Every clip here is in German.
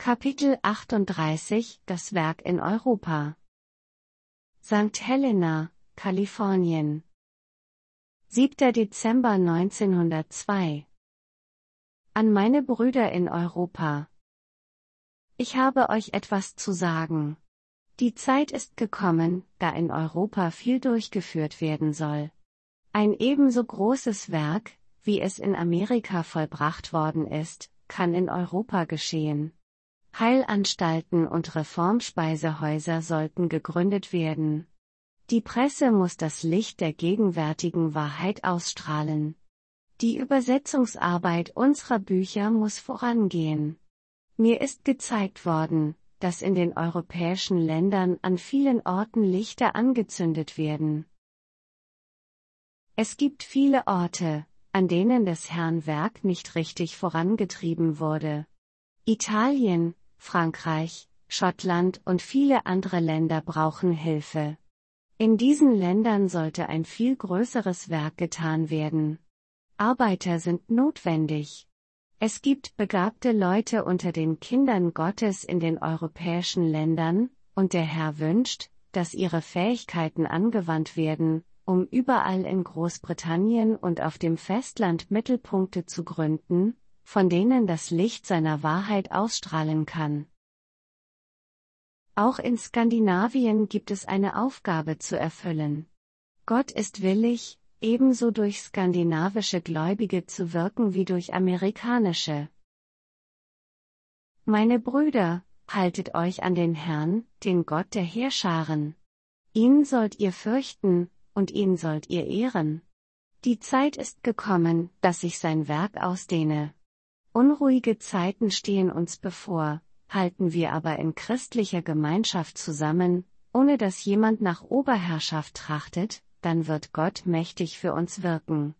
Kapitel 38 Das Werk in Europa. St. Helena, Kalifornien. 7. Dezember 1902. An meine Brüder in Europa. Ich habe euch etwas zu sagen. Die Zeit ist gekommen, da in Europa viel durchgeführt werden soll. Ein ebenso großes Werk, wie es in Amerika vollbracht worden ist, kann in Europa geschehen. Heilanstalten und Reformspeisehäuser sollten gegründet werden. Die Presse muss das Licht der gegenwärtigen Wahrheit ausstrahlen. Die Übersetzungsarbeit unserer Bücher muss vorangehen. Mir ist gezeigt worden, dass in den europäischen Ländern an vielen Orten Lichter angezündet werden. Es gibt viele Orte, an denen des Herrn Werk nicht richtig vorangetrieben wurde. Italien, Frankreich, Schottland und viele andere Länder brauchen Hilfe. In diesen Ländern sollte ein viel größeres Werk getan werden. Arbeiter sind notwendig. Es gibt begabte Leute unter den Kindern Gottes in den europäischen Ländern, und der Herr wünscht, dass ihre Fähigkeiten angewandt werden, um überall in Großbritannien und auf dem Festland Mittelpunkte zu gründen, von denen das Licht seiner Wahrheit ausstrahlen kann. Auch in Skandinavien gibt es eine Aufgabe zu erfüllen. Gott ist willig, ebenso durch skandinavische Gläubige zu wirken wie durch amerikanische. Meine Brüder, haltet euch an den Herrn, den Gott der Heerscharen. Ihn sollt ihr fürchten, und ihn sollt ihr ehren. Die Zeit ist gekommen, dass sich sein Werk ausdehne. Unruhige Zeiten stehen uns bevor, halten wir aber in christlicher Gemeinschaft zusammen, ohne dass jemand nach Oberherrschaft trachtet, dann wird Gott mächtig für uns wirken.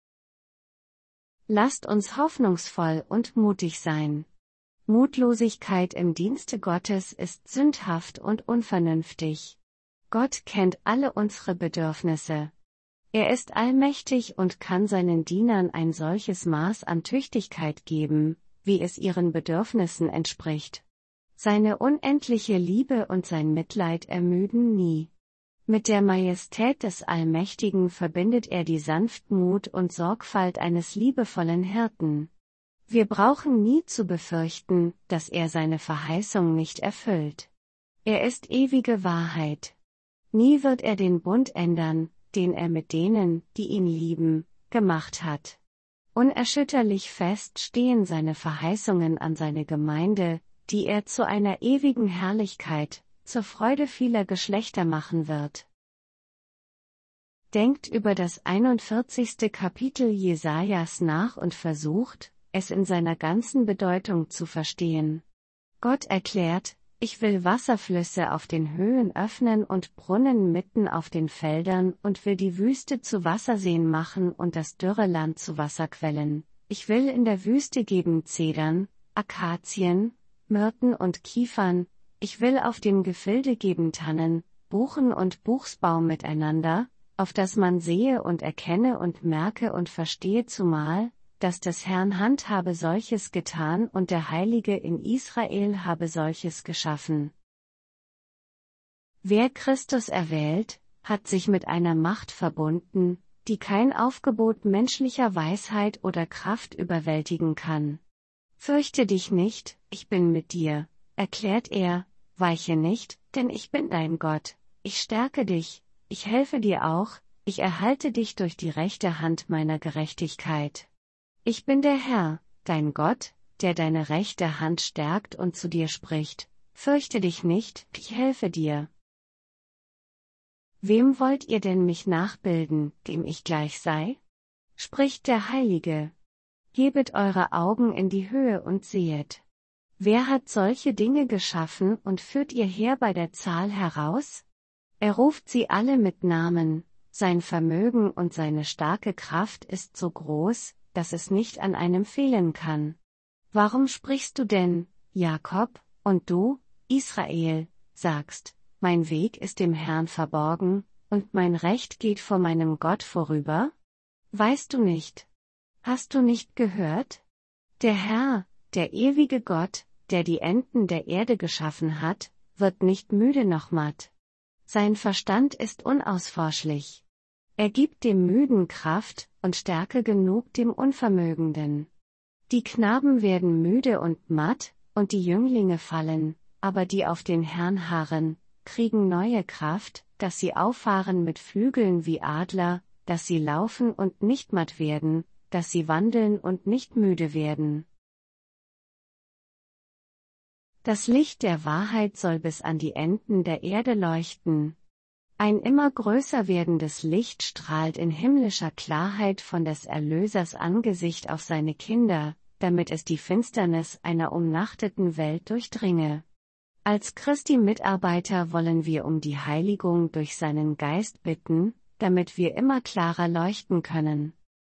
Lasst uns hoffnungsvoll und mutig sein. Mutlosigkeit im Dienste Gottes ist sündhaft und unvernünftig. Gott kennt alle unsere Bedürfnisse. Er ist allmächtig und kann seinen Dienern ein solches Maß an Tüchtigkeit geben, wie es ihren Bedürfnissen entspricht. Seine unendliche Liebe und sein Mitleid ermüden nie. Mit der Majestät des Allmächtigen verbindet er die Sanftmut und Sorgfalt eines liebevollen Hirten. Wir brauchen nie zu befürchten, dass er seine Verheißung nicht erfüllt. Er ist ewige Wahrheit. Nie wird er den Bund ändern, den er mit denen, die ihn lieben, gemacht hat. Unerschütterlich fest stehen seine Verheißungen an seine Gemeinde, die er zu einer ewigen Herrlichkeit, zur Freude vieler Geschlechter machen wird. Denkt über das 41. Kapitel Jesajas nach und versucht, es in seiner ganzen Bedeutung zu verstehen. Gott erklärt: Ich will Wasserflüsse auf den Höhen öffnen und Brunnen mitten auf den Feldern und will die Wüste zu Wasserseen machen und das dürre Land zu Wasserquellen. Ich will in der Wüste geben Zedern, Akazien, Myrten und Kiefern. Ich will auf dem Gefilde geben Tannen, Buchen und Buchsbaum miteinander, auf dass man sehe und erkenne und merke und verstehe zumal, dass des Herrn Hand habe solches getan und der Heilige in Israel habe solches geschaffen. Wer Christus erwählt, hat sich mit einer Macht verbunden, die kein Aufgebot menschlicher Weisheit oder Kraft überwältigen kann. Fürchte dich nicht, ich bin mit dir, erklärt er, weiche nicht, denn ich bin dein Gott, ich stärke dich, ich helfe dir auch, ich erhalte dich durch die rechte Hand meiner Gerechtigkeit. Ich bin der Herr, dein Gott, der deine rechte Hand stärkt und zu dir spricht: Fürchte dich nicht, ich helfe dir. Wem wollt ihr denn mich nachbilden, dem ich gleich sei? Spricht der Heilige. Gebet eure Augen in die Höhe und sehet. Wer hat solche Dinge geschaffen und führt ihr her bei der Zahl heraus? Er ruft sie alle mit Namen, sein Vermögen und seine starke Kraft ist so groß, dass es nicht an einem fehlen kann. Warum sprichst du denn, Jakob, und du, Israel, sagst: Mein Weg ist dem Herrn verborgen, und mein Recht geht vor meinem Gott vorüber? Weißt du nicht? Hast du nicht gehört? Der Herr, der ewige Gott, der die Enden der Erde geschaffen hat, wird nicht müde noch matt. Sein Verstand ist unausforschlich. Er gibt dem Müden Kraft und Stärke genug dem Unvermögenden. Die Knaben werden müde und matt, und die Jünglinge fallen, aber die auf den Herrn harren, kriegen neue Kraft, dass sie auffahren mit Flügeln wie Adler, dass sie laufen und nicht matt werden, dass sie wandeln und nicht müde werden. Das Licht der Wahrheit soll bis an die Enden der Erde leuchten. Ein immer größer werdendes Licht strahlt in himmlischer Klarheit von des Erlösers Angesicht auf seine Kinder, damit es die Finsternis einer umnachteten Welt durchdringe. Als Christi Mitarbeiter wollen wir um die Heiligung durch seinen Geist bitten, damit wir immer klarer leuchten können.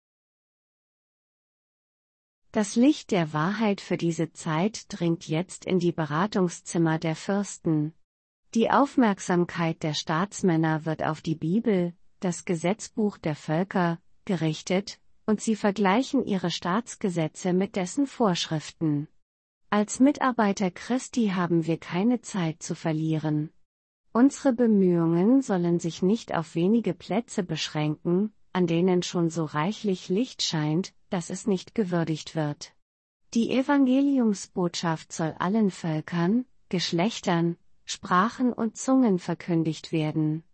Das Licht der Wahrheit für diese Zeit dringt jetzt in die Beratungszimmer der Fürsten. Die Aufmerksamkeit der Staatsmänner wird auf die Bibel, das Gesetzbuch der Völker, gerichtet, und sie vergleichen ihre Staatsgesetze mit dessen Vorschriften. Als Mitarbeiter Christi haben wir keine Zeit zu verlieren. Unsere Bemühungen sollen sich nicht auf wenige Plätze beschränken, an denen schon so reichlich Licht scheint, dass es nicht gewürdigt wird. Die Evangeliumsbotschaft soll allen Völkern, Geschlechtern, Sprachen und Zungen verkündigt werden.